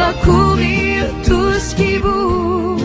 va courir tout ce qui bouge.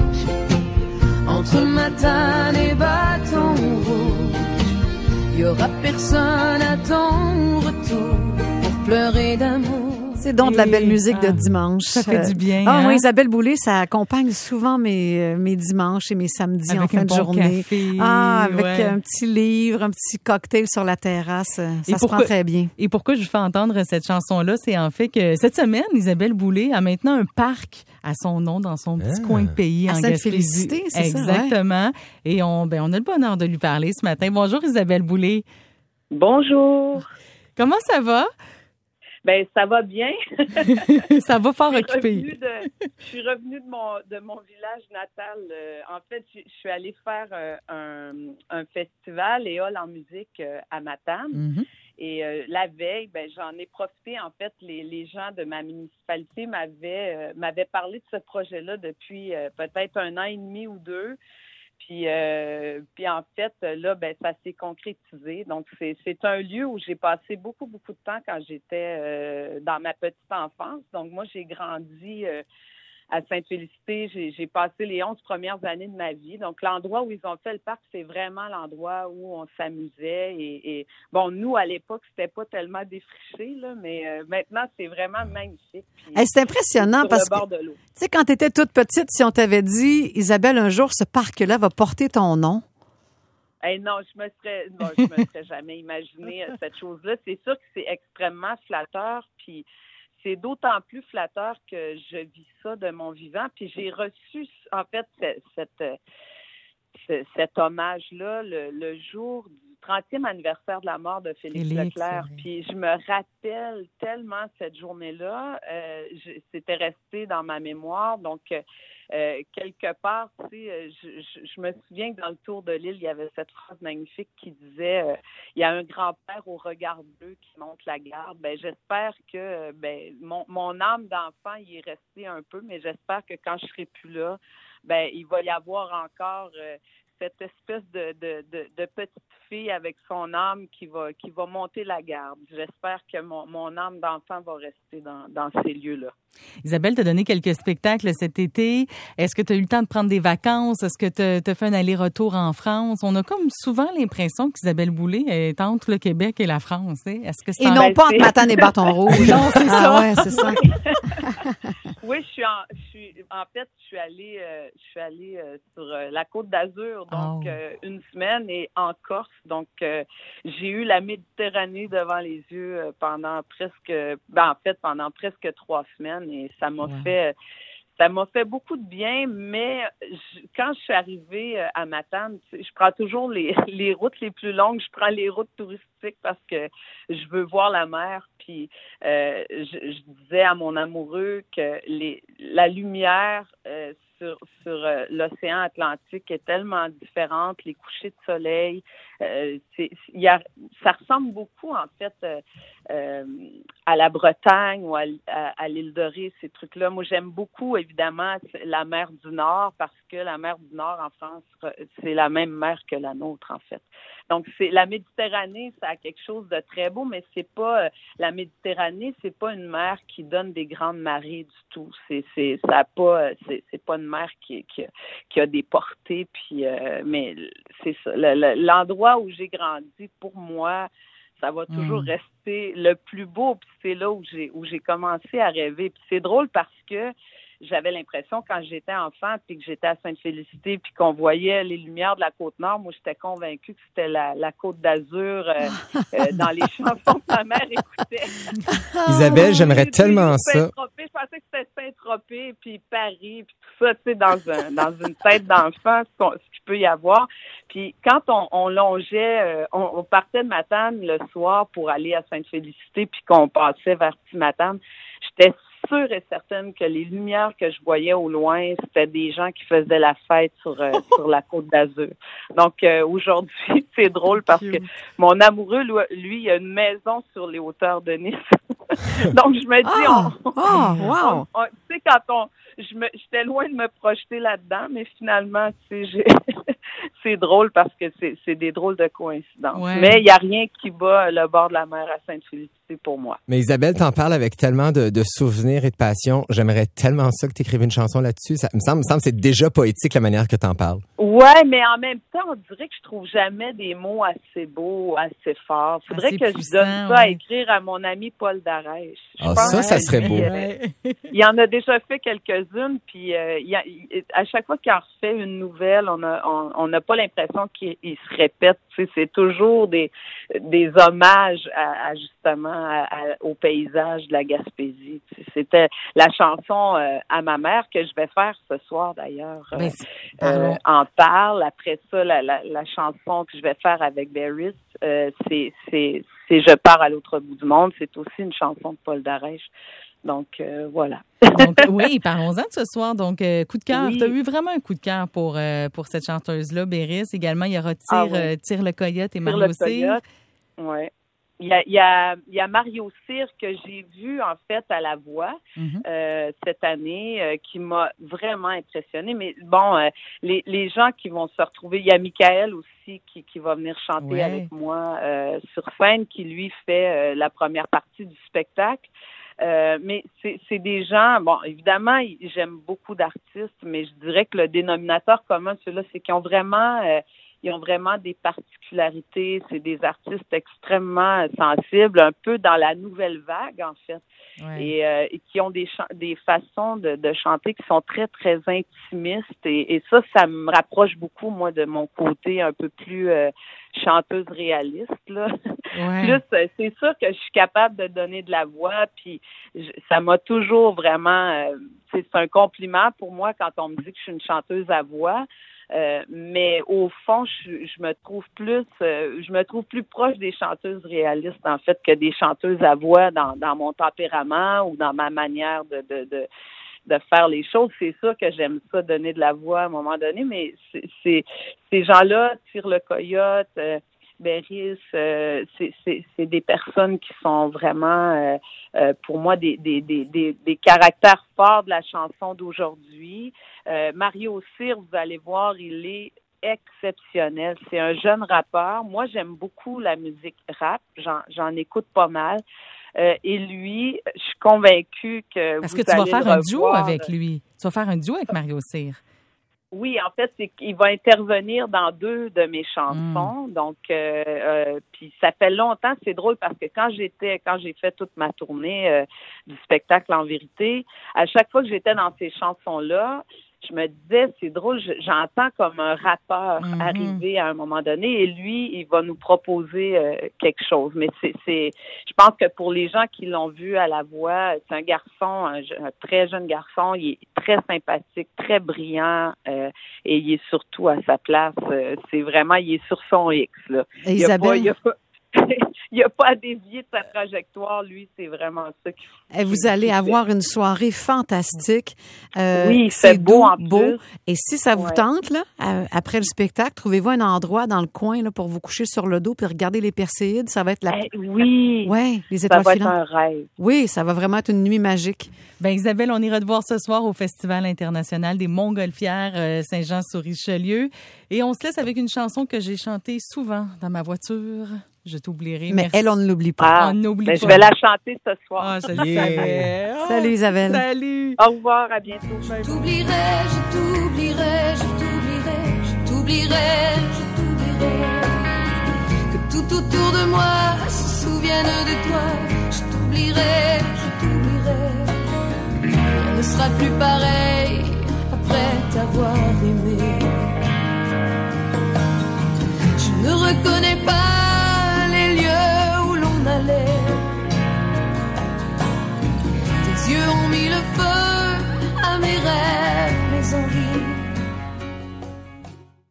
Entre Matane et Bâton Rouge, y aura personne à ton retour pour pleurer d'amour. C'est donc de la belle musique de dimanche. Ça fait du bien. Moi, Isabelle Boulay, ça accompagne souvent mes dimanches et mes samedis avec en fin de journée. Café, avec un petit livre, un petit cocktail sur la terrasse. Ça se prend très bien. Et pourquoi je vous fais entendre cette chanson-là, c'est en fait que cette semaine, Isabelle Boulay a maintenant un parc à son nom dans son petit coin de pays en Gaspésie. C'est exactement. Ça, ouais. Et on a le bonheur de lui parler ce matin. Bonjour Isabelle Boulay. Bonjour. Comment ça va? Ben ça va bien. Ça va fort occupé. Je suis revenue de mon village natal. En fait, je suis allée faire un festival et hall en musique à Matane. Mm-hmm. Et la veille, j'en ai profité. En fait, les gens de ma municipalité m'avaient parlé de ce projet-là depuis peut-être 1 an et demi ou 2. Puis en fait, là, ça s'est concrétisé. Donc, c'est un lieu où j'ai passé beaucoup, beaucoup de temps quand j'étais dans ma petite enfance. Donc, moi, j'ai grandi à Sainte-Félicité. J'ai passé les 11 premières années de ma vie. Donc, l'endroit où ils ont fait le parc, c'est vraiment l'endroit où on s'amusait. Et bon, nous, à l'époque, c'était pas tellement défriché, là, mais maintenant, c'est vraiment magnifique. C'est impressionnant parce que, tu sais, quand tu étais toute petite, si on t'avait dit, Isabelle, un jour, ce parc-là va porter ton nom. Non, je me serais jamais imaginé cette chose-là. C'est sûr que c'est extrêmement flatteur, puis c'est d'autant plus flatteur que je vis ça de mon vivant. Puis j'ai reçu, en fait, cet hommage-là le jour du 30e anniversaire de la mort de Félix Leclerc. Puis je me rappelle tellement cette journée-là. C'était resté dans ma mémoire. Donc, quelque part, tu sais, je me souviens que dans le Tour de l'île, il y avait cette phrase magnifique qui disait il y a un grand-père au regard bleu qui monte la garde. J'espère que mon âme d'enfant y est restée un peu, mais j'espère que quand je serai plus là, il va y avoir encore cette espèce de petite fille avec son âme qui va monter la garde. J'espère que mon âme d'enfant va rester dans ces lieux-là. Isabelle, tu as donné quelques spectacles cet été. Est-ce que tu as eu le temps de prendre des vacances? Est-ce que tu as fait un aller-retour en France? On a comme souvent l'impression qu'Isabelle Boulay est entre le Québec et la France. Hein? Est-ce que et non pas entre Matane et Bâton Rouge. Non, c'est ça. Ouais, c'est ça. Oui, je suis allée sur la Côte d'Azur, donc une semaine, et en Corse. Donc, j'ai eu la Méditerranée devant les yeux pendant presque 3 semaines, et ça m'a fait beaucoup de bien. Mais quand je suis arrivée à Matane, je prends toujours les routes les plus longues. Je prends les routes touristiques parce que je veux voir la mer. Puis je disais à mon amoureux que la lumière sur l'océan Atlantique est tellement différente, les couchers de soleil, ça ressemble beaucoup en fait à la Bretagne ou à l'île de Ré, ces trucs-là. Moi, j'aime beaucoup évidemment la mer du Nord parce que la mer du Nord en France, c'est la même mer que la nôtre en fait. Donc, c'est la Méditerranée, ça a quelque chose de très beau, mais c'est pas la Méditerranée, c'est pas une mer qui donne des grandes marées du tout. C'est pas une mer qui a des portées. Puis, mais c'est ça. L'endroit où j'ai grandi, pour moi, ça va toujours rester le plus beau. Puis c'est là où j'ai commencé à rêver. Puis c'est drôle parce que j'avais l'impression, quand j'étais enfant, puis que j'étais à Sainte-Félicité, puis qu'on voyait les lumières de la Côte-Nord, moi, j'étais convaincue que c'était la Côte d'Azur dans les chansons que ma mère écoutait. Isabelle, j'aimerais tellement ça. Je pensais que c'était Saint-Tropez, puis Paris, puis tout ça, tu sais, dans une tête d'enfant, ce qu'il peut y avoir. Puis quand on longeait, on partait de Matane le soir pour aller à Sainte-Félicité, puis qu'on passait vers Petit-Matane, j'étais sûre et certaine que les lumières que je voyais au loin, c'était des gens qui faisaient la fête sur la Côte d'Azur. Donc, aujourd'hui, c'est drôle parce que mon amoureux, lui, il a une maison sur les hauteurs de Nice. Donc, je me dis, tu sais, quand j'étais loin de me projeter là-dedans, mais finalement, tu sais, c'est drôle parce que c'est des drôles de coïncidences. Ouais. Mais il n'y a rien qui bat le bord de la mer à Sainte-Félicité. c'est pour moi. Mais Isabelle, t'en parles avec tellement de souvenirs et de passion. J'aimerais tellement ça que t'écrives une chanson là-dessus. Ça me semble que c'est déjà poétique la manière que t'en parles. Ouais, mais en même temps, on dirait que je trouve jamais des mots assez beaux, assez forts. Faudrait que je donne ça à écrire à mon ami Paul Darèche. Ça serait beau. Il en a déjà fait quelques-unes, puis à chaque fois qu'il en refait une nouvelle, on n'a pas l'impression qu'il se répète. Tu sais, c'est toujours des hommages à justement au paysage de la Gaspésie. C'était la chanson à ma mère que je vais faire ce soir d'ailleurs. En parle. Après ça, la chanson que je vais faire avec Barris, c'est Je pars à l'autre bout du monde. C'est aussi une chanson de Paul Darèche. Donc, voilà. Donc, oui, parlons-en de ce soir. Donc, coup de cœur. Oui. Tu as eu vraiment un coup de cœur pour cette chanteuse-là, Béris. Également, il y aura Tire le Coyote et Mario Cyr. Oui. Il y a Mario Cyr que j'ai vu, en fait, à la voix cette année, qui m'a vraiment impressionnée. Mais bon, les gens qui vont se retrouver, il y a Michael aussi qui va venir chanter avec moi sur scène, qui lui fait la première partie du spectacle. Mais c'est des gens, bon, évidemment, j'aime beaucoup d'artistes, mais je dirais que le dénominateur commun, ceux-là, c'est qu'ils ont vraiment des particularités. C'est des artistes extrêmement sensibles, un peu dans la nouvelle vague, en fait, et qui ont des façons de chanter qui sont très, très intimistes. Et ça me rapproche beaucoup, moi, de mon côté un peu plus chanteuse réaliste, là. Plus, c'est sûr que je suis capable de donner de la voix, puis ça m'a toujours vraiment... c'est un compliment pour moi quand on me dit que je suis une chanteuse à voix. Mais au fond, je me trouve plus proche des chanteuses réalistes, en fait, que des chanteuses à voix dans mon tempérament ou dans ma manière de faire les choses. C'est sûr que j'aime ça, donner de la voix à un moment donné, mais ces gens-là, Tire le Coyote, Béris, c'est des personnes qui sont vraiment, pour moi, des caractères forts de la chanson d'aujourd'hui. Mario Cyr, vous allez voir, il est exceptionnel. C'est un jeune rappeur. Moi, j'aime beaucoup la musique rap. J'en écoute pas mal. Et lui, je suis convaincue que Est-ce que tu vas faire un duo avec lui? Tu vas faire un duo avec Mario Cyr? Oui, en fait, c'est qu'il va intervenir dans 2 de mes chansons. Donc, puis ça fait longtemps. C'est drôle parce que quand j'ai fait toute ma tournée du spectacle En Vérité, à chaque fois que j'étais dans ces chansons-là, je me disais, c'est drôle, j'entends comme un rappeur arriver à un moment donné et lui, il va nous proposer quelque chose. Mais je pense que pour les gens qui l'ont vu à la voix, c'est un garçon, un très jeune garçon, il est très sympathique, très brillant et il est surtout à sa place. C'est vraiment, il est sur son X, là. Isabelle... Il n'y a pas à dévier de sa trajectoire, lui, c'est vraiment ça qu'il faut. Et vous allez avoir une soirée fantastique. Oui, c'est beau en plus. Et si ça vous tente, là, après le spectacle, trouvez-vous un endroit dans le coin là, pour vous coucher sur le dos puis regarder les Perséides. Ça va être les étoiles filantes. Ça va être un rêve. Oui, ça va vraiment être une nuit magique. Ben Isabelle, on ira te voir ce soir au Festival international des Montgolfières Saint-Jean-sur-Richelieu. Et on se laisse avec une chanson que j'ai chantée souvent dans ma voiture. Je t'oublierai. Mais merci. Elle, on ne l'oublie pas. On n'oublie pas. Je vais la chanter ce soir. Ah, je le savais. Salut Isabelle. Salut. Au revoir, à bientôt. Je t'oublierai, je t'oublierai, je t'oublierai, je t'oublierai, je t'oublierai. Que tout autour de moi se souvienne de toi. Je t'oublierai, je t'oublierai. Rien ne sera plus pareil.